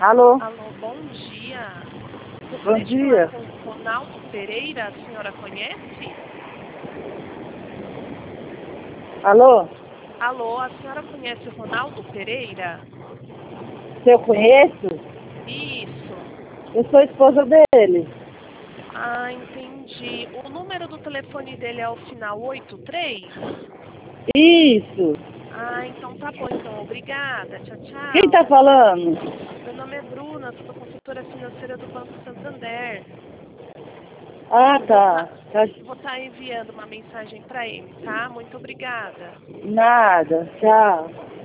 Alô? Alô, bom dia. Bom dia. Com Ronaldo Pereira, a senhora conhece? Alô? Alô, a senhora conhece o Ronaldo Pereira? Se eu conheço? Isso. Eu sou esposa dele. Ah, entendi. O número do telefone dele é o final 83? Isso. Ah, então tá bom, então. Obrigada. Tchau, Quem tá tchau. falando? Meu nome é Bruna, sou consultora financeira do Banco Santander. Ah, Eu tá. vou tá enviando uma mensagem para ele, tá? Muito obrigada. Nada. Tchau.